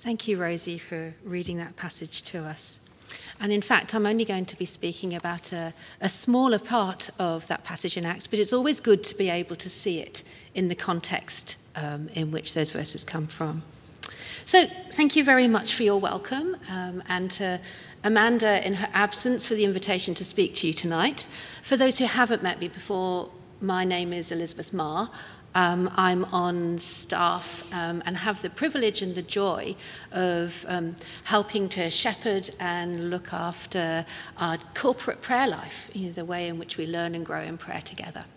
Thank you, Rosie, for reading that passage to us. And in fact, I'm only going to be speaking about a smaller part of that passage in Acts, but it's always good to be able to see it in the context in which those verses come from. So thank you very much for your welcome, and to Amanda in her absence for the invitation to speak to you tonight. For those who haven't met me before, my name is Elizabeth Marr. I'm on staff and have the privilege and the joy of helping to shepherd and look after our corporate prayer life, the way in which we learn and grow in prayer together.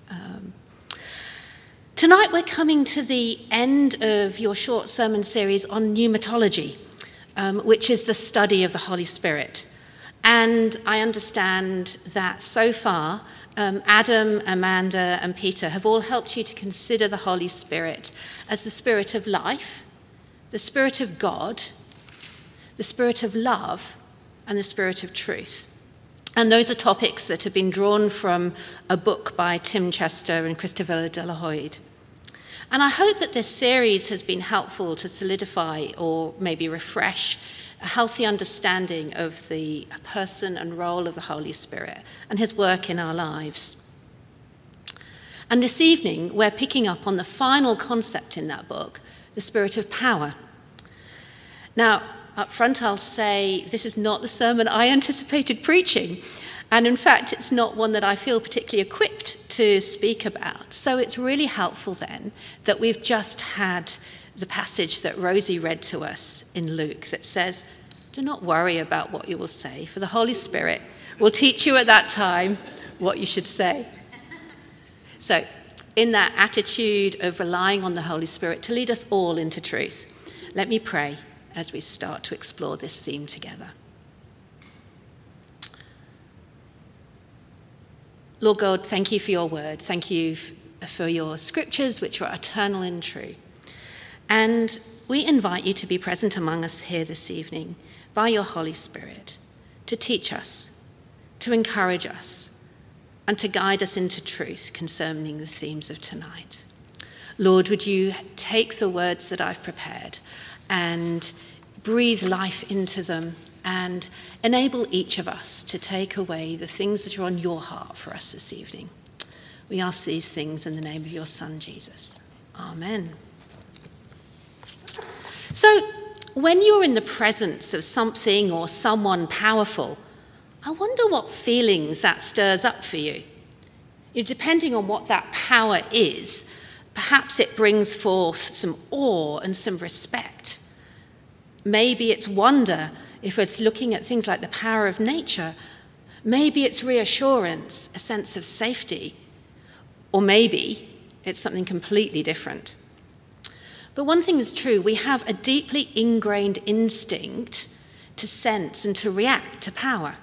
Tonight we're coming to the end of your short sermon series on pneumatology, which is the study of the Holy Spirit. And I understand that so far Adam, Amanda, and Peter have all helped you to consider the Holy Spirit as the Spirit of life, the Spirit of God, the Spirit of love, and the Spirit of truth. And those are topics that have been drawn from a book by Tim Chester and Christopher de la Hoyde. And I hope that this series has been helpful to solidify or maybe refresh a healthy understanding of the person and role of the Holy Spirit and his work in our lives. And this evening, we're picking up on the final concept in that book, the Spirit of power. Now, up front, I'll say this is not the sermon I anticipated preaching. And in fact, it's not one that I feel particularly equipped to speak about. So it's really helpful then that we've just had the passage that Rosie read to us in Luke that says, "Do not worry about what you will say, for the Holy Spirit will teach you at that time what you should say." So, in that attitude of relying on the Holy Spirit to lead us all into truth, let me pray as we start to explore this theme together. Lord God, thank you for your word. Thank you for your scriptures, which are eternal and true. And we invite you to be present among us here this evening by your Holy Spirit, to teach us, to encourage us, and to guide us into truth concerning the themes of tonight. Lord, would you take the words that I've prepared and breathe life into them and enable each of us to take away the things that are on your heart for us this evening. We ask these things in the name of your Son, Jesus. Amen. So, when you're in the presence of something or someone powerful, I wonder what feelings that stirs up for you. Depending on what that power is, perhaps it brings forth some awe and some respect. Maybe it's wonder if it's looking at things like the power of nature. Maybe it's reassurance, a sense of safety. Or maybe it's something completely different. But one thing is true, we have a deeply ingrained instinct to sense and to react to power.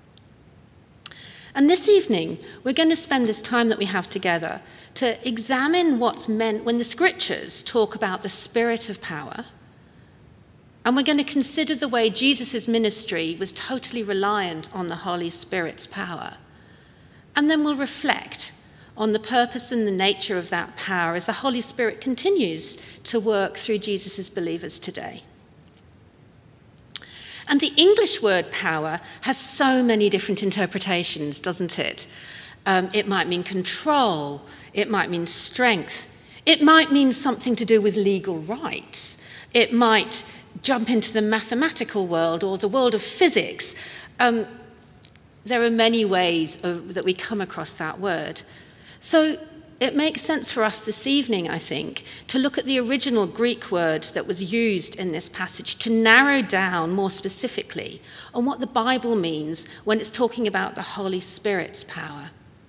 And this evening, we're going to spend this time that we have together to examine what's meant when the scriptures talk about the Spirit of power. And we're going to consider the way Jesus' ministry was totally reliant on the Holy Spirit's power. And then we'll reflect on the purpose and the nature of that power as the Holy Spirit continues to work through Jesus' believers today. And the English word power has so many different interpretations, doesn't it? It might mean control, it might mean strength, it might mean something to do with legal rights, it might jump into the mathematical world or the world of physics. There are many ways that we come across that word. So it makes sense for us this evening, I think, to look at the original Greek word that was used in this passage to narrow down more specifically on what the Bible means when it's talking about the Holy Spirit's power.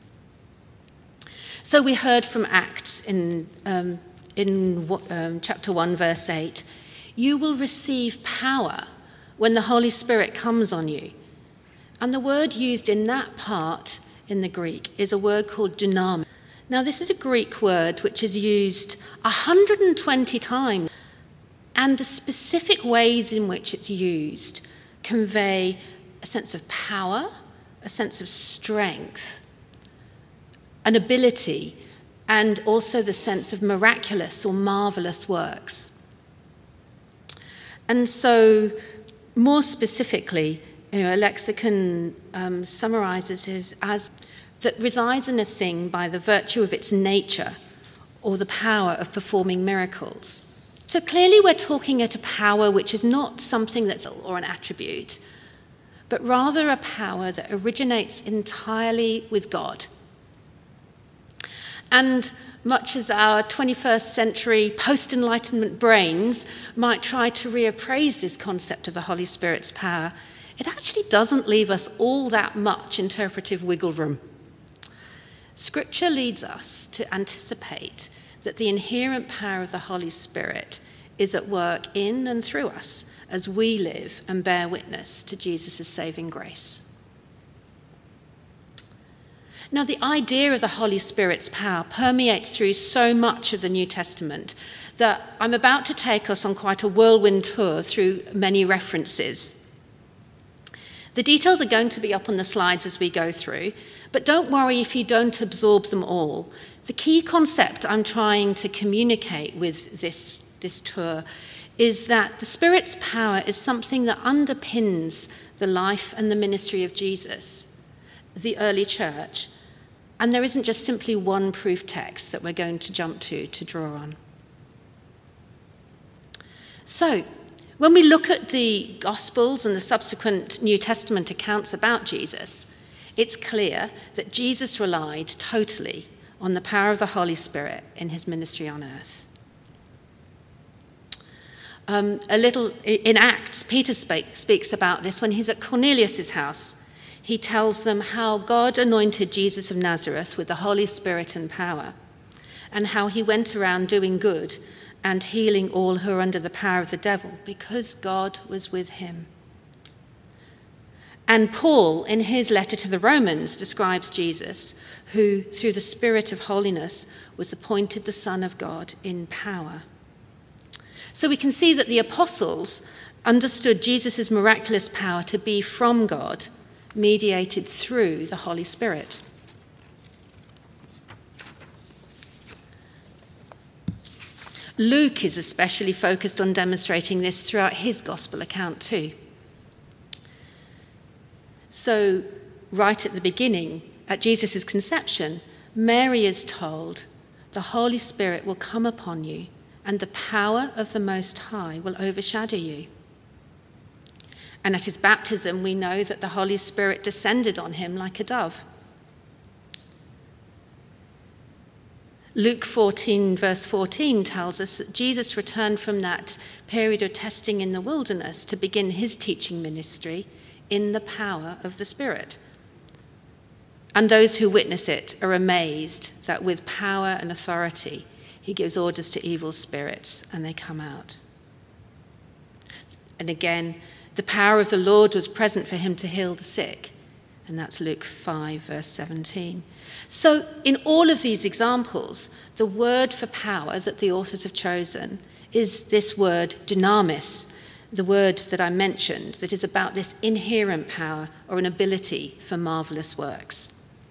So we heard from Acts in chapter 1, verse 8, "You will receive power when the Holy Spirit comes on you." And the word used in that part in the Greek is a word called dunamis. Now, this is a Greek word which is used 120 times, and the specific ways in which it's used convey a sense of power, a sense of strength, an ability, and also the sense of miraculous or marvelous works. And so, more specifically, a lexicon summarizes it as that resides in a thing by the virtue of its nature or the power of performing miracles. So clearly we're talking at a power which is not something that's or an attribute, but rather a power that originates entirely with God. And much as our 21st century post-Enlightenment brains might try to reappraise this concept of the Holy Spirit's power, it actually doesn't leave us all that much interpretive wiggle room. Scripture leads us to anticipate that the inherent power of the Holy Spirit is at work in and through us as we live and bear witness to Jesus' saving grace. Now, the idea of the Holy Spirit's power permeates through so much of the New Testament that I'm about to take us on quite a whirlwind tour through many references. The details are going to be up on the slides as we go through, but don't worry if you don't absorb them all. The key concept I'm trying to communicate with this tour is that the Spirit's power is something that underpins the life and the ministry of Jesus, the early church, and there isn't just simply one proof text that we're going to jump to draw on. So, when we look at the Gospels and the subsequent New Testament accounts about Jesus, it's clear that Jesus relied totally on the power of the Holy Spirit in his ministry on earth. A little in Acts, Peter speaks about this when he's at Cornelius' house. He tells them how God anointed Jesus of Nazareth with the Holy Spirit and power, and how he went around doing good and healing all who are under the power of the devil, because God was with him. And Paul, in his letter to the Romans, describes Jesus, who, through the Spirit of holiness, was appointed the Son of God in power. So we can see that the apostles understood Jesus' miraculous power to be from God, mediated through the Holy Spirit. Luke is especially focused on demonstrating this throughout his gospel account too. So, right at the beginning, at Jesus' conception, Mary is told, "The Holy Spirit will come upon you, and the power of the Most High will overshadow you." And at his baptism, we know that the Holy Spirit descended on him like a dove. Luke 14, verse 14 tells us that Jesus returned from that period of testing in the wilderness to begin his teaching ministry in the power of the Spirit. And those who witness it are amazed that with power and authority, he gives orders to evil spirits and they come out. And again, the power of the Lord was present for him to heal the sick. And that's Luke 5, verse 17. So in all of these examples, the word for power that the authors have chosen is this word dynamis, the word that I mentioned, that is about this inherent power or an ability for marvelous works.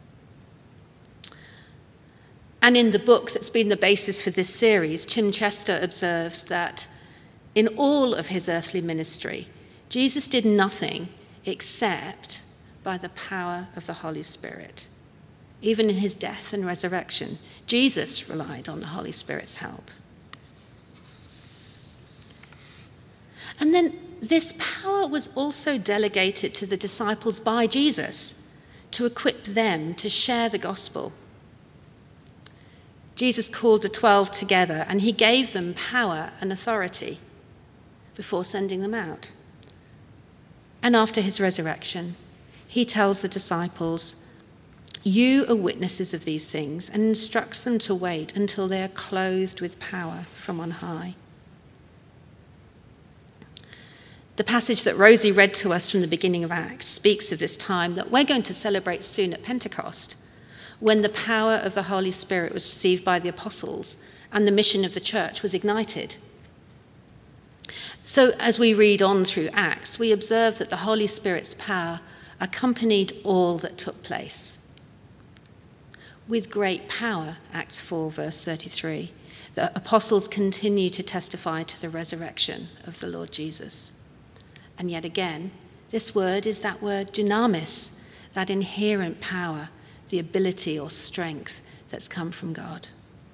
And in the book that's been the basis for this series, Tim Chester observes that in all of his earthly ministry, Jesus did nothing except by the power of the Holy Spirit. Even in his death and resurrection, Jesus relied on the Holy Spirit's help. And then this power was also delegated to the disciples by Jesus to equip them to share the gospel. Jesus called the 12 together and he gave them power and authority before sending them out. And after his resurrection, he tells the disciples, "You are witnesses of these things," and instructs them to wait until they are clothed with power from on high. The passage that Rosie read to us from the beginning of Acts speaks of this time that we're going to celebrate soon at Pentecost, when the power of the Holy Spirit was received by the apostles and the mission of the church was ignited. So as we read on through Acts, we observe that the Holy Spirit's power accompanied all that took place. With great power, Acts 4, verse 33, the apostles continue to testify to the resurrection of the Lord Jesus. And yet again, this word is that word dunamis, that inherent power, the ability or strength that's come from God.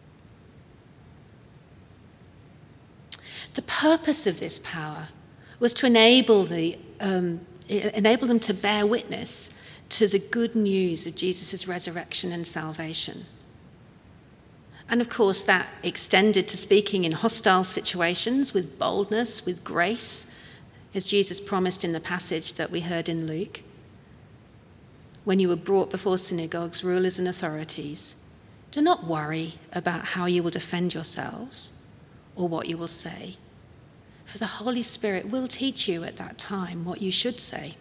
The purpose of this power was to enable them to bear witness to the good news of Jesus' resurrection and salvation. And of course, that extended to speaking in hostile situations with boldness, with grace, as Jesus promised in the passage that we heard in Luke. When you were brought before synagogues, rulers and authorities, do not worry about how you will defend yourselves or what you will say, for the Holy Spirit will teach you at that time what you should say.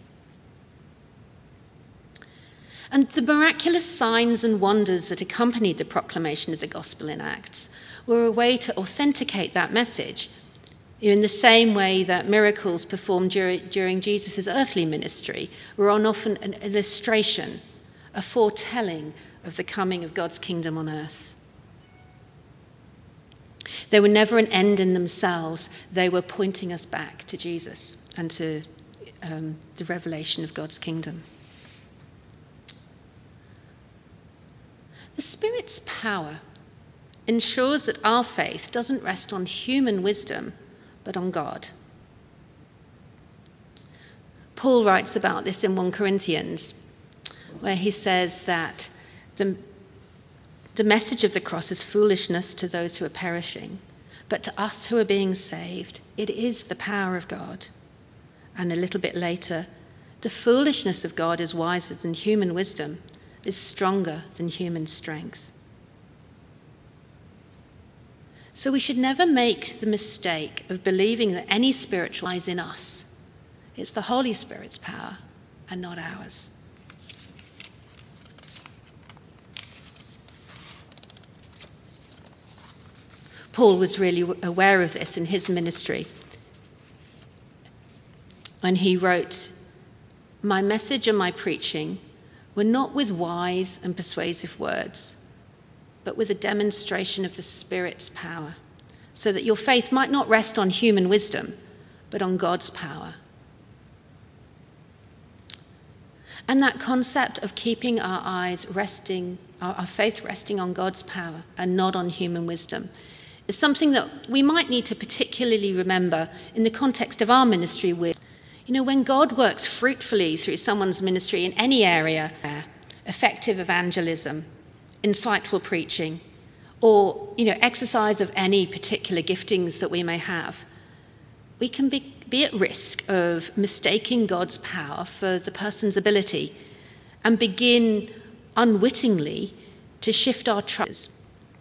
And the miraculous signs and wonders that accompanied the proclamation of the gospel in Acts were a way to authenticate that message, in the same way that miracles performed during Jesus' earthly ministry were often an illustration, a foretelling of the coming of God's kingdom on earth. They were never an end in themselves. They were pointing us back to Jesus and to the revelation of God's kingdom. The Spirit's power ensures that our faith doesn't rest on human wisdom, but on God. Paul writes about this in 1 Corinthians, where he says that the message of the cross is foolishness to those who are perishing, but to us who are being saved, it is the power of God. And a little bit later, the foolishness of God is wiser than human wisdom, is stronger than human strength. So we should never make the mistake of believing that any spiritual lies in us. It's the Holy Spirit's power and not ours. Paul was really aware of this in his ministry when he wrote, "My message and my preaching were not with wise and persuasive words, but with a demonstration of the Spirit's power, so that your faith might not rest on human wisdom, but on God's power." And that concept of keeping our faith resting on God's power and not on human wisdom is something that we might need to particularly remember in the context of our ministry with. When God works fruitfully through someone's ministry in any area, effective evangelism, insightful preaching, or exercise of any particular giftings that we may have, we can be at risk of mistaking God's power for the person's ability and begin unwittingly to shift our trust.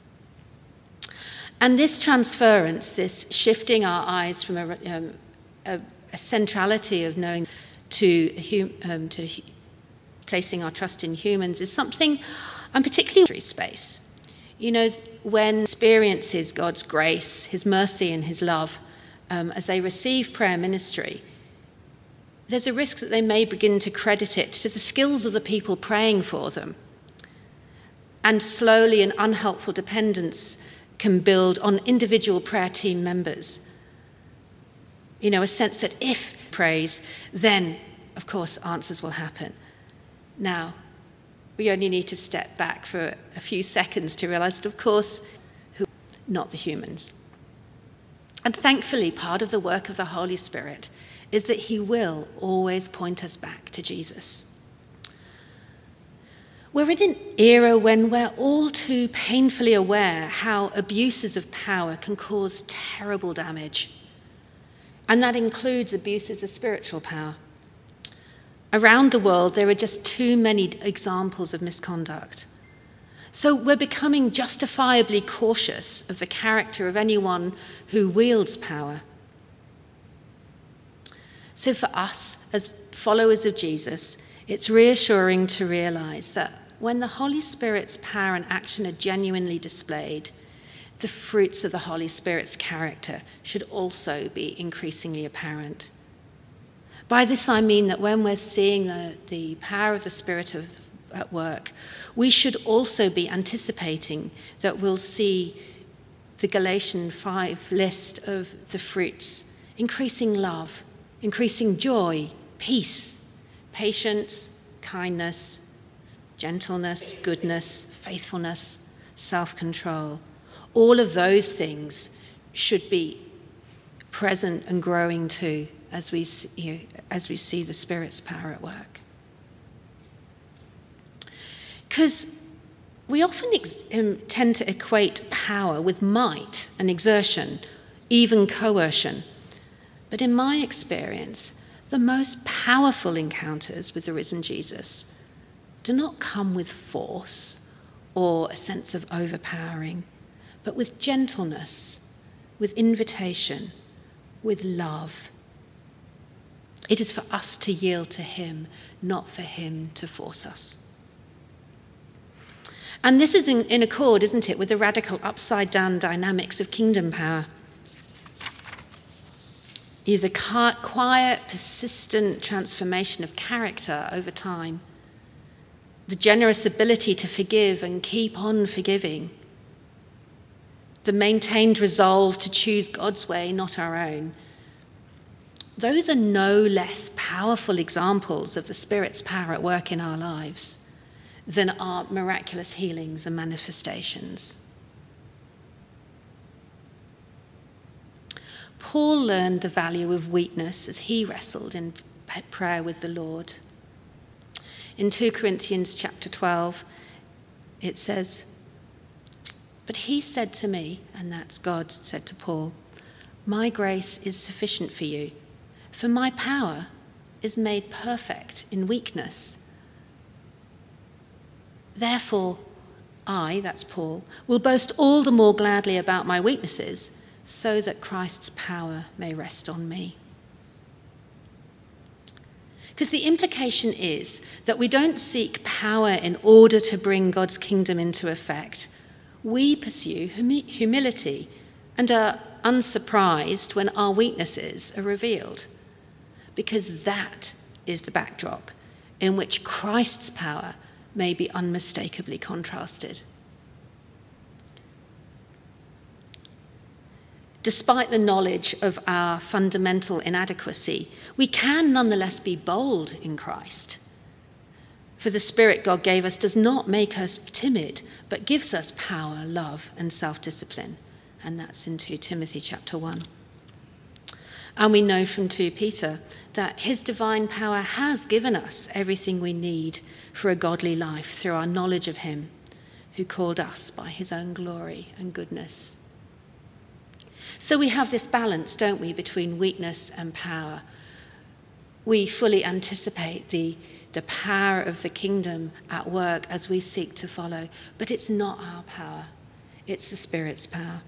And this transference, this shifting our eyes from a centrality of knowing to placing our trust in humans is something I'm particularly space. When experiences God's grace, his mercy and his love as they receive prayer ministry, there's a risk that they may begin to credit it to the skills of the people praying for them. And slowly an unhelpful dependence can build on individual prayer team members. A sense that if prays, then, of course, answers will happen. Now, we only need to step back for a few seconds to realize that, of course, not the humans. And thankfully, part of the work of the Holy Spirit is that he will always point us back to Jesus. We're in an era when we're all too painfully aware how abuses of power can cause terrible damage. And that includes abuses of spiritual power. Around the world, there are just too many examples of misconduct. So we're becoming justifiably cautious of the character of anyone who wields power. So for us, as followers of Jesus, it's reassuring to realize that when the Holy Spirit's power and action are genuinely displayed, the fruits of the Holy Spirit's character should also be increasingly apparent. By this I mean that when we're seeing the power of the Spirit at work, we should also be anticipating that we'll see the Galatians 5 list of the fruits: increasing love, increasing joy, peace, patience, kindness, gentleness, goodness, faithfulness, self-control. All of those things should be present and growing too as we see the Spirit's power at work. Because we often tend to equate power with might and exertion, even coercion. But in my experience, the most powerful encounters with the risen Jesus do not come with force or a sense of overpowering, but with gentleness, with invitation, with love. It is for us to yield to him, not for him to force us. And this is in accord, isn't it, with the radical upside-down dynamics of kingdom power. The quiet, persistent transformation of character over time, the generous ability to forgive and keep on forgiving, the maintained resolve to choose God's way, not our own. Those are no less powerful examples of the Spirit's power at work in our lives than our miraculous healings and manifestations. Paul learned the value of weakness as he wrestled in prayer with the Lord. In 2 Corinthians chapter 12, it says, "But he said to me," and that's God said to Paul, "My grace is sufficient for you, for my power is made perfect in weakness. Therefore, I," that's Paul, "will boast all the more gladly about my weaknesses, so that Christ's power may rest on me." Because the implication is that we don't seek power in order to bring God's kingdom into effect. We pursue humility and are unsurprised when our weaknesses are revealed, because that is the backdrop in which Christ's power may be unmistakably contrasted. Despite the knowledge of our fundamental inadequacy, we can nonetheless be bold in Christ. For the Spirit God gave us does not make us timid, but gives us power, love, and self-discipline. And that's in 2 Timothy chapter 1. And we know from 2 Peter that his divine power has given us everything we need for a godly life through our knowledge of him, who called us by his own glory and goodness. So we have this balance, don't we, between weakness and power. We fully anticipate the power of the kingdom at work as we seek to follow, but it's not our power, it's the Spirit's power.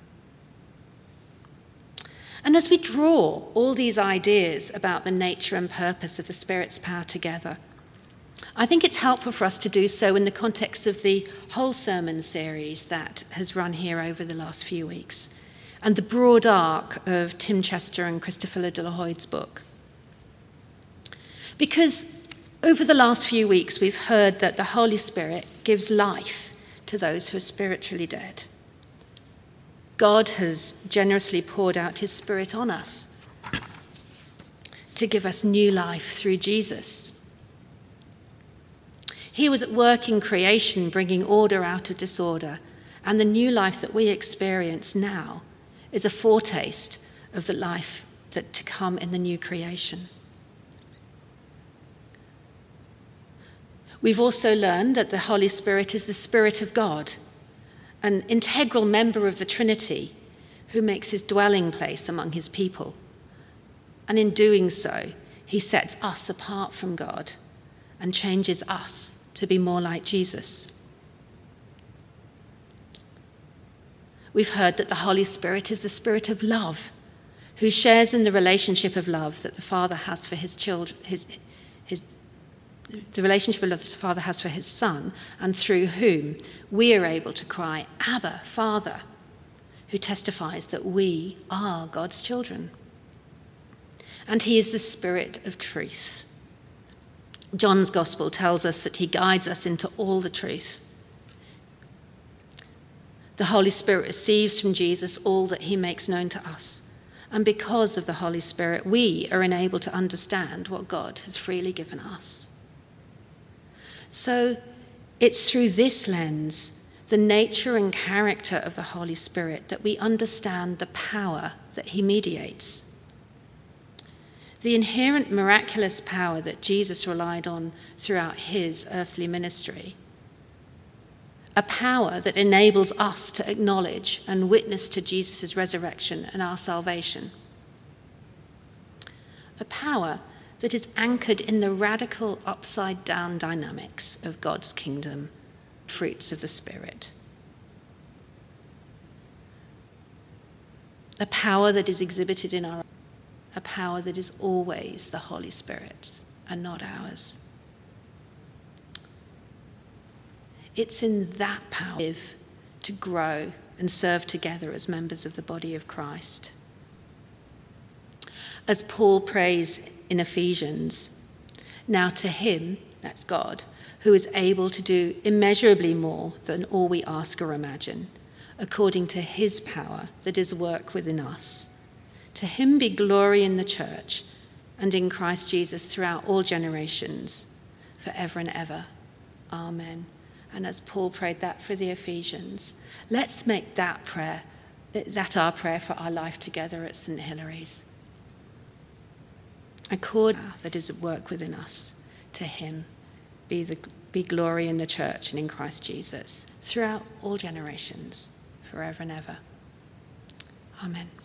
And as we draw all these ideas about the nature and purpose of the Spirit's power together, I think it's helpful for us to do so in the context of the whole sermon series that has run here over the last few weeks, and the broad arc of Tim Chester and Christopher de la Hoyde's book. Because over the last few weeks, we've heard that the Holy Spirit gives life to those who are spiritually dead. God has generously poured out his Spirit on us to give us new life through Jesus. He was at work in creation, bringing order out of disorder, and the new life that we experience now is a foretaste of the life that to come in the new creation. We've also learned that the Holy Spirit is the Spirit of God, an integral member of the Trinity who makes his dwelling place among his people. And in doing so, he sets us apart from God and changes us to be more like Jesus. We've heard that the Holy Spirit is the Spirit of love, who shares in the relationship of love that the Father has for his children, the relationship of love that the Father has for his Son, and through whom we are able to cry, "Abba, Father," who testifies that we are God's children. And he is the Spirit of truth. John's Gospel tells us that he guides us into all the truth. The Holy Spirit receives from Jesus all that he makes known to us. And because of the Holy Spirit, we are enabled to understand what God has freely given us. So it's through this lens, the nature and character of the Holy Spirit, that we understand the power that he mediates. The inherent miraculous power that Jesus relied on throughout his earthly ministry. A power that enables us to acknowledge and witness to Jesus' resurrection and our salvation. A power that is anchored in the radical upside-down dynamics of God's kingdom, fruits of the Spirit. A power that is exhibited in our, a power that is always the Holy Spirit's and not ours. It's in that power we live to grow and serve together as members of the body of Christ. As Paul prays in Ephesians, now to him, that's God, who is able to do immeasurably more than all we ask or imagine, according to his power that is at work within us. To him be glory in the church and in Christ Jesus throughout all generations, forever and ever. Amen. And as Paul prayed that for the Ephesians, let's make that prayer, that our prayer for our life together at St. Hilary's. Accord that is at work within us, to him be glory in the church and in Christ Jesus throughout all generations, forever and ever. Amen.